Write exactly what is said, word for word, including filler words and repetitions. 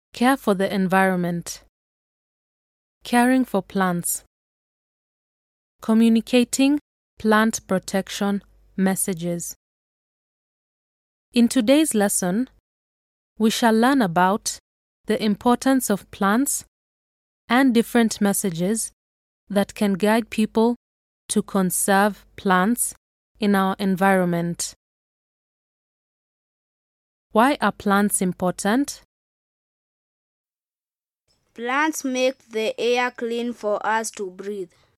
Care for the environment. Caring for plants. Communicating plant protection messages. In today's lesson, we shall learn about the importance of plants and different messages that can guide people to conserve plants in our environment. Why are plants important? Plants make the air clean for us to breathe.